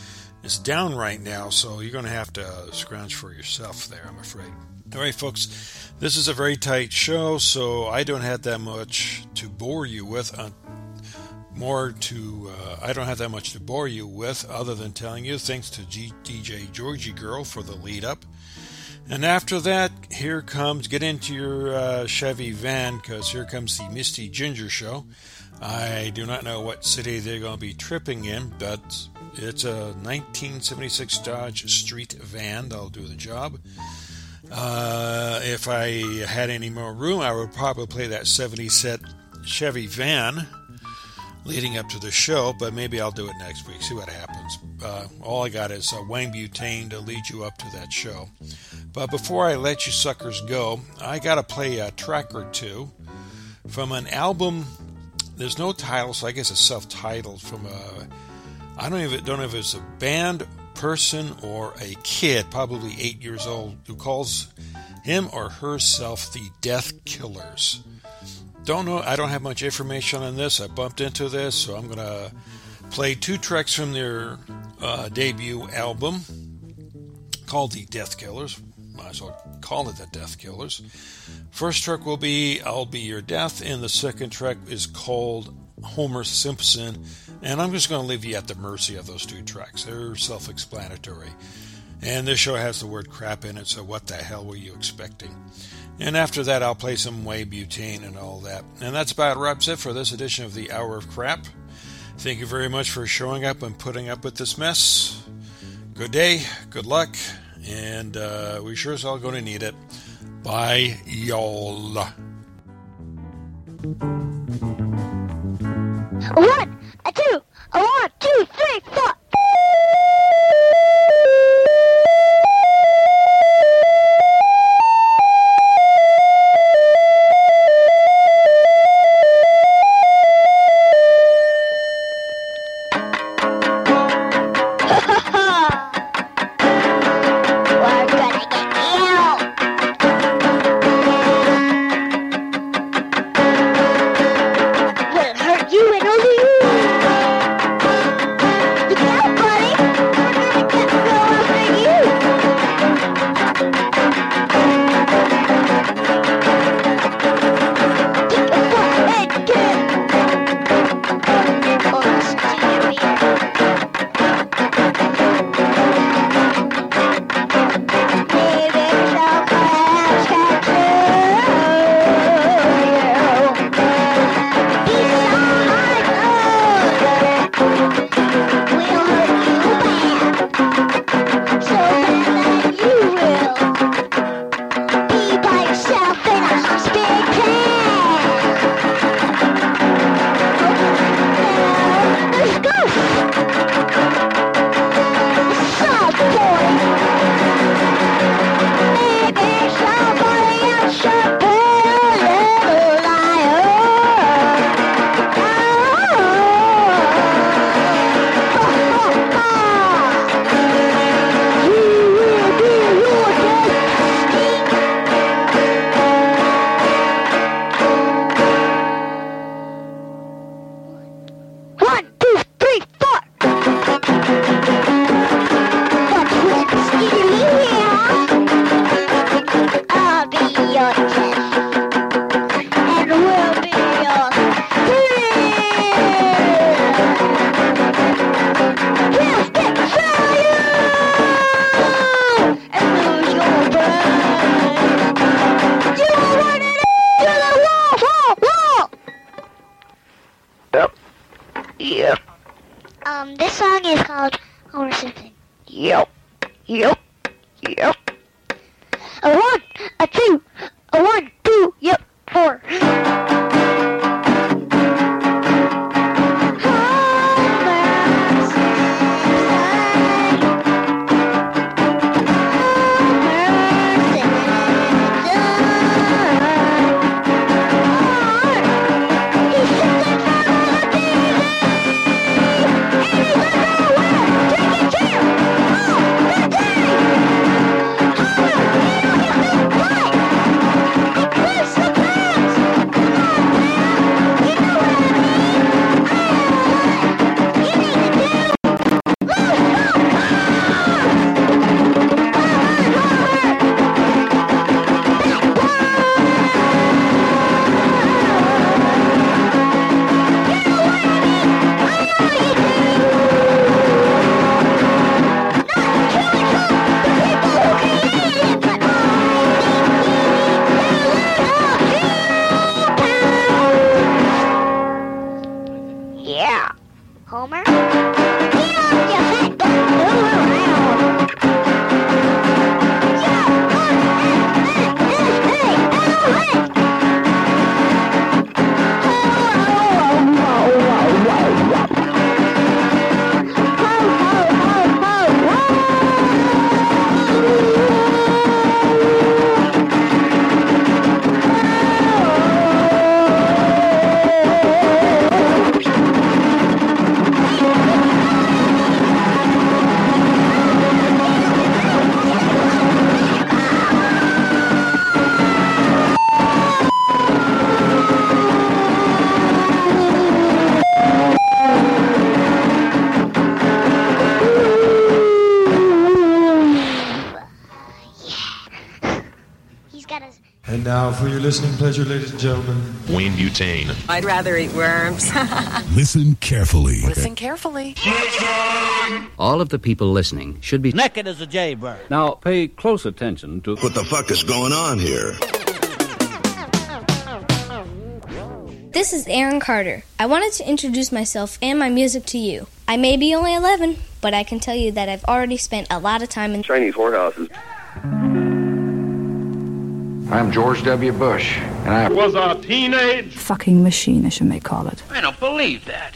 It's down right now, so you're going to have to scrounge for yourself there, I'm afraid. All right, folks, this is a very tight show, so I don't have that much to bore you with. Uh, more to, uh, I don't have that much to bore you with, other than telling you thanks to G- D J Georgie Girl for the lead up. And after that, here comes, get into your uh, Chevy van, because here comes the Misty Ginger Show. I do not know what city they're going to be tripping in, but it's a nineteen seventy-six Dodge Street van that'll do the job. Uh, if I had any more room, I would probably play that seventy set Chevy van leading up to the show, but maybe I'll do it next week, see what happens. Uh, all I got is uh, Wayne Butane to lead you up to that show. But before I let you suckers go, I got to play a track or two from an album. There's no title, so I guess it's self-titled, from a, I don't even don't know if it's a band, person, or a kid, probably eight years old, who calls him or herself the Death Killers. Don't know, I don't have much information on this. I bumped into this, so I'm going to play two tracks from their uh, debut album called The Death Killers. Might as well call it The Death Killers. First track will be I'll Be Your Death, and the second track is called Homer Simpson, and I'm just going to leave you at the mercy of those two tracks. They're self-explanatory. And this show has the word crap in it, so what the hell were you expecting? And after that, I'll play some Whey Butane and all that. And that's about wraps it for this edition of the Hour of Crap. Thank you very much for showing up and putting up with this mess. Good day, good luck, and uh, we sure as hell going to need it. Bye, y'all. A one, a two, a one, two, three, four. Hey! gotta... And now for your listening pleasure, ladies and gentlemen, Wayne Butane. I'd rather eat worms. Listen carefully. Listen carefully. All of the people listening should be naked as a jaybird. Now pay close attention to what the fuck is going on here. This is Aaron Carter. I wanted to introduce myself and my music to you. I may be only eleven, but I can tell you that I've already spent a lot of time in Chinese whorehouses. I'm George W. Bush, and I was a teenage fucking machine, as you may call it. I don't believe that.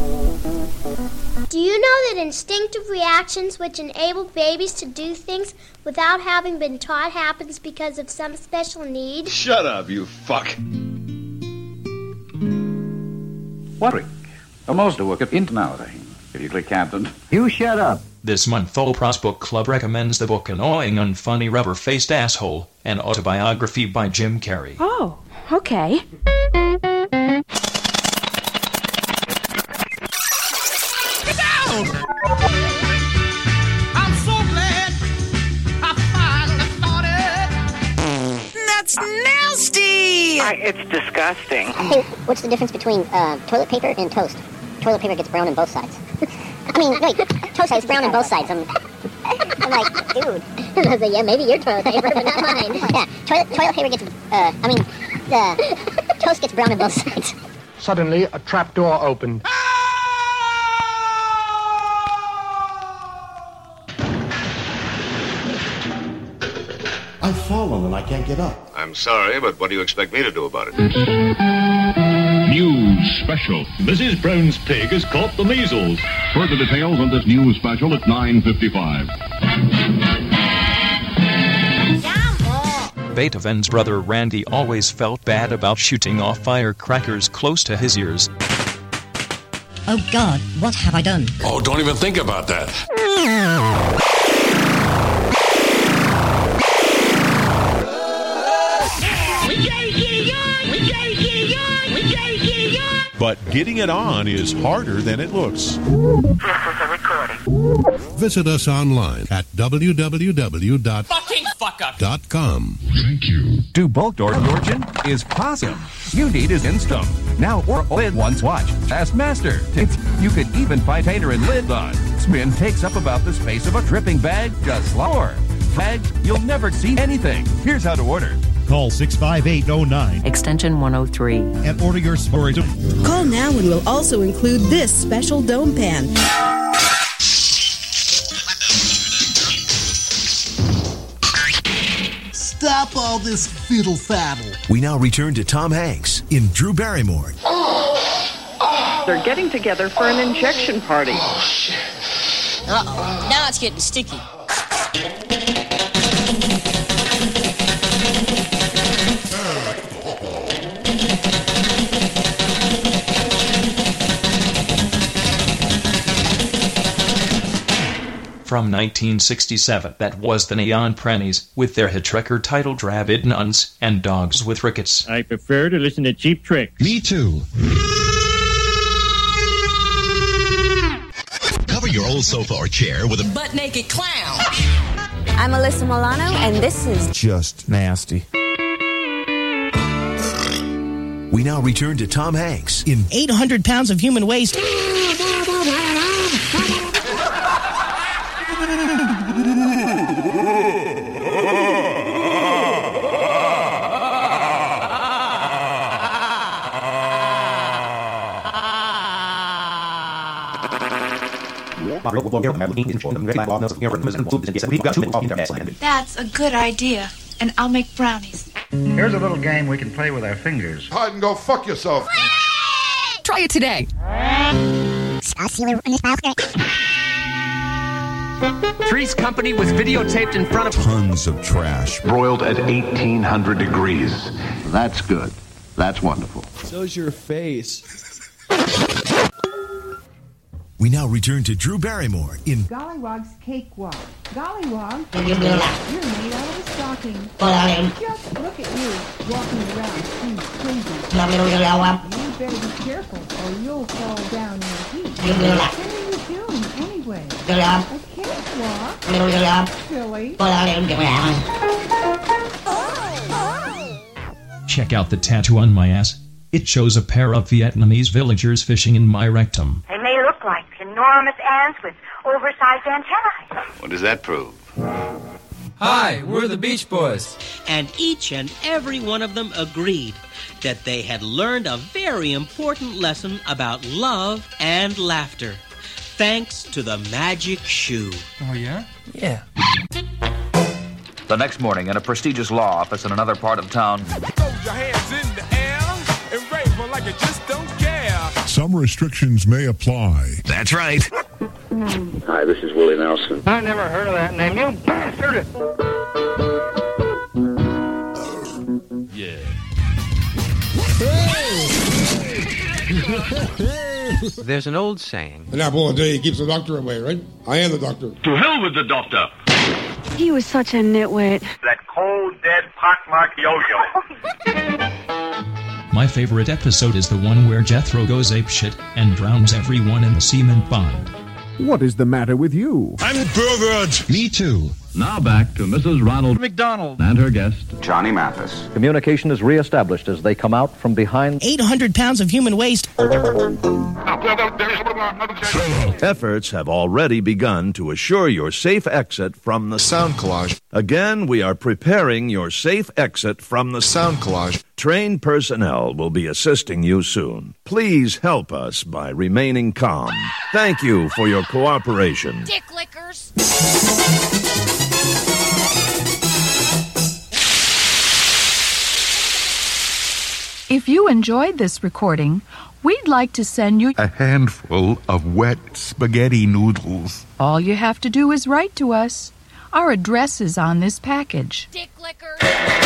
Do you know that instinctive reactions which enable babies to do things without having been taught happens because of some special need? Shut up, you fuck. Warwick, almost a work of internality. If you click Captain. You shut up. This month, Old Pros Book Club recommends the book Annoying Unfunny Rubber-Faced Asshole, an autobiography by Jim Carrey. Oh, okay. Get down! I'm so glad I finally thought it. That's nasty! I, it's disgusting. Hey, what's the difference between uh, toilet paper and toast? Toilet paper gets brown on both sides. I mean, wait, toast is brown on both sides. I'm, I'm like, dude. I was like, yeah, maybe your toilet paper, but not mine. Yeah, toilet, toilet paper gets, uh, I mean, the toast gets brown on both sides. Suddenly, a trap door opened. I've fallen and I can't get up. I'm sorry, but what do you expect me to do about it? News special. Missus Brown's pig has caught the measles. Further details on this news special at nine fifty-five. Beethoven's brother Randy always felt bad about shooting off firecrackers close to his ears. Oh, God, what have I done? Oh, don't even think about that. But getting it on is harder than it looks. This is a recording. Visit us online at w w w dot Fucking fuck up. dot com. Thank you. Do bulk door origin is possible. You need is Instum. Now or lid once watch. Fast master. It's, you could even find tater and lid on. Spin takes up about the space of a dripping bag, just slower. Bag, you'll never see anything. Here's how to order. Call six five eight oh nine. Extension one oh three. And order your storage. Call now and we'll also include this special dome pan. Stop all this fiddle faddle. We now return to Tom Hanks in Drew Barrymore. They're getting together for an injection party. Oh, shit. Uh-oh. Now it's getting sticky. From nineteen sixty-seven, that was the Neon Prannies, with their hit record titled Rabid Nuns and Dogs with Rickets. I prefer to listen to Cheap Trick. Me too. Cover your old sofa or chair with a butt-naked clown. I'm Alyssa Milano, and this is Just Nasty. We now return to Tom Hanks in eight hundred pounds of human waste. That's a good idea, and I'll make brownies. Here's a little game we can play with our fingers. Hide and go fuck yourself. Try it today. Three's Company was videotaped in front of Tons of trash. Broiled at eighteen hundred degrees. That's good. That's wonderful. So's your face. We now return to Drew Barrymore in Gollywog's Cakewalk. Gollywog, you're made out of a stocking. Just look at you, walking around, seems crazy. You better be careful, or you'll fall down in the heat. What are you doing, anyway? A cakewalk? Silly. Check out the tattoo on my ass. It shows a pair of Vietnamese villagers fishing in my rectum. They may look like enormous ants with oversized antennae. What does that prove? Hi, we're the Beach Boys. And each and every one of them agreed that they had learned a very important lesson about love and laughter, thanks to the magic shoe. Oh, yeah? Yeah. The next morning, in a prestigious law office in another part of town. Throw your hands in the air and rave like you just don't care. Some restrictions may apply. That's right. Hi, this is Willie Nelson. I never heard of that name, you bastard! Yeah. There's an old saying. An apple a day keeps the doctor away, right? I am the doctor. To hell with the doctor. He was such a nitwit. That cold, dead, pockmarked yo-yo. My favorite episode is the one where Jethro goes apeshit and drowns everyone in the cement pond. What is the matter with you? I'm pervert. Me too. Now back to Missus Ronald McDonald and her guest, Johnny Mathis. Communication is reestablished as they come out from behind. eight hundred pounds of human waste. Efforts have already begun to assure your safe exit from the sound collage. Again, we are preparing your safe exit from the sound collage. Trained personnel will be assisting you soon. Please help us by remaining calm. Thank you for your cooperation. Dick lickers. If you enjoyed this recording, we'd like to send you a handful of wet spaghetti noodles. All you have to do is write to us. Our address is on this package. Dick lickers.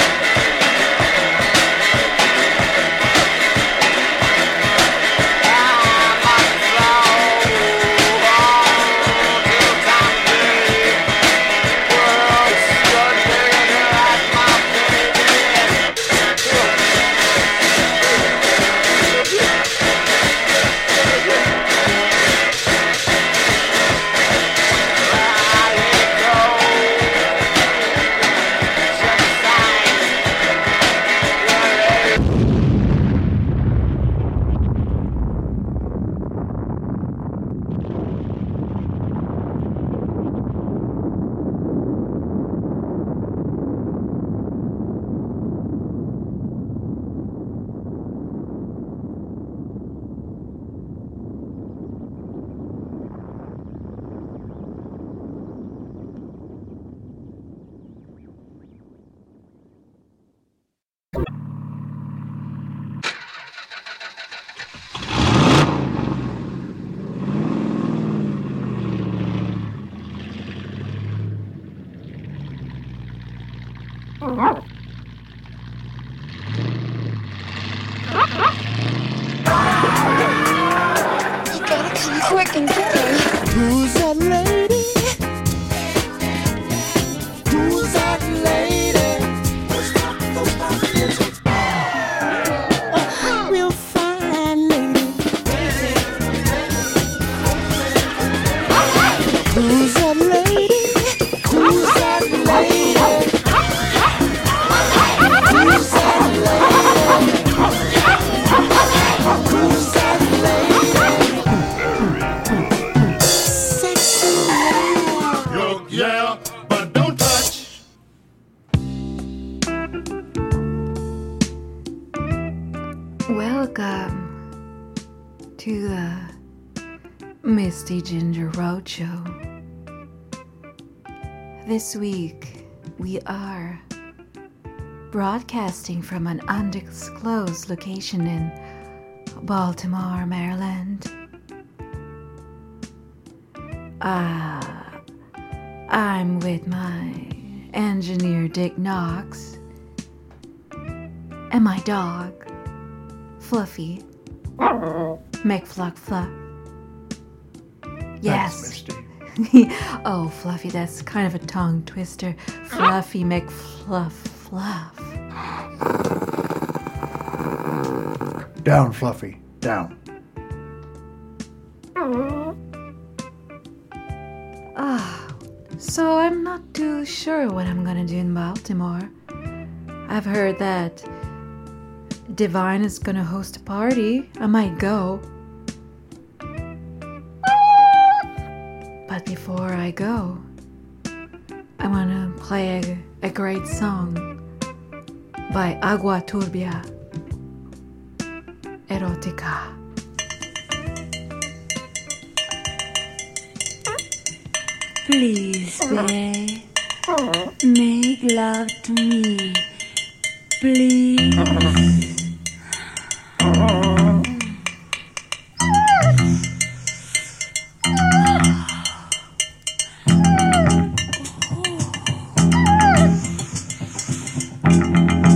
You gotta come quick and get me. Who's that lady? Who's that lady? A real fine lady. Who's that lady? Who's that lady? Who's that lady? Who's that lady? Sexy lady. Yo, yeah, but don't touch. Welcome to the Misty Ginger Roadshow. This week, we are broadcasting from an undisclosed location in Baltimore, Maryland. Uh, I'm with my engineer, Dick Knox, and my dog, Fluffy. McFluckfluff. Yes. That's Misty. Oh, Fluffy, that's kind of a tongue twister. Fluffy McFluff Fluff. Down, Fluffy. Down. Ah, so I'm not too sure what I'm gonna do in Baltimore. I've heard that Divine is gonna host a party. I might go. But before I go, I wanna play a, a great song by Agua Turbia, Erotica. Please, babe, make love to me. Please. Oh.